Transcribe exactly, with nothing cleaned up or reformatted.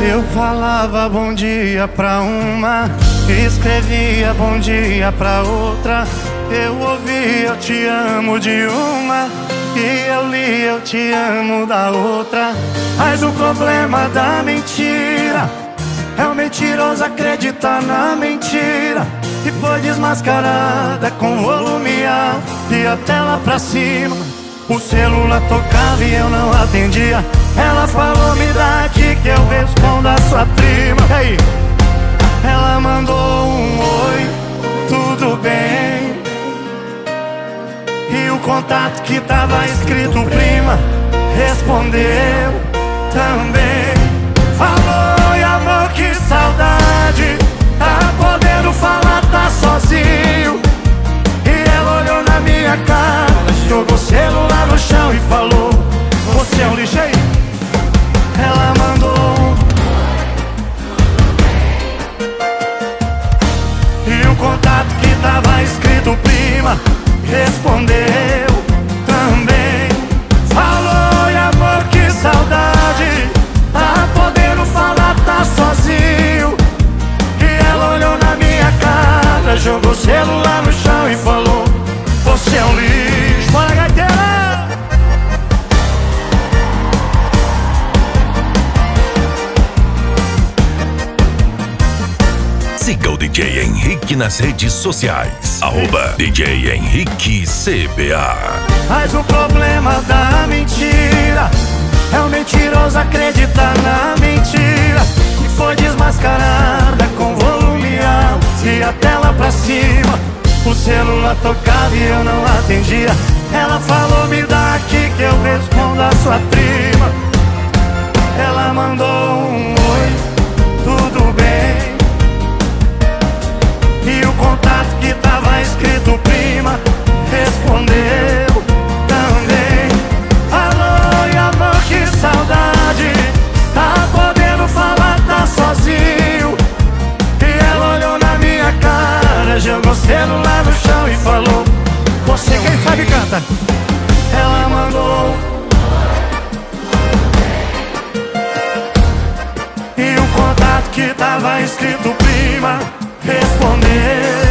Eu falava bom dia pra uma, escrevia bom dia pra outra. Eu ouvia eu te amo de uma, e eu li eu te amo da outra. Mas o problema da mentira é o mentiroso acreditar na mentira, e foi desmascarada com volume alto e a tela pra cima. O celular tocava e eu não atendia. Ela falou, me dá aqui que eu respondo a sua prima. E aí? Ela mandou um oi, tudo bem, e o contato que tava escrito prima respondeu também. Falou, e amor, que saudade, tá podendo falar, tá sozinho. E ela olhou na minha cara, jogou o celular no chão e falou, você é um lixo aí. Ela mandou, e o contato que tava escrito prima respondeu também. Falou, e amor, que saudade, tá podendo falar, tá sozinho. E ela olhou na minha cara, jogou o celular no chão e falou, você é um lixo. Bora, gaiteira! Siga o D J Henrique nas redes sociais, arroba D J Henrique C B A. Mas o problema da mentira é o mentiroso acreditar na mentira, e foi desmascarada com volume alto e a tela pra cima. O celular tocava e eu não atendia. Ela falou, me dá aqui que eu respondo a sua prima. Ela mandou um oi, tudo bem, e o contato que tava escrito prima respondeu também. Falou, e amor, que saudade, tá podendo falar, tá sozinho. E ela olhou na minha cara, jogou o celular no chão e falou, você quem sabe canta. Ela mandou, e o contato que tava escrito prima respondeu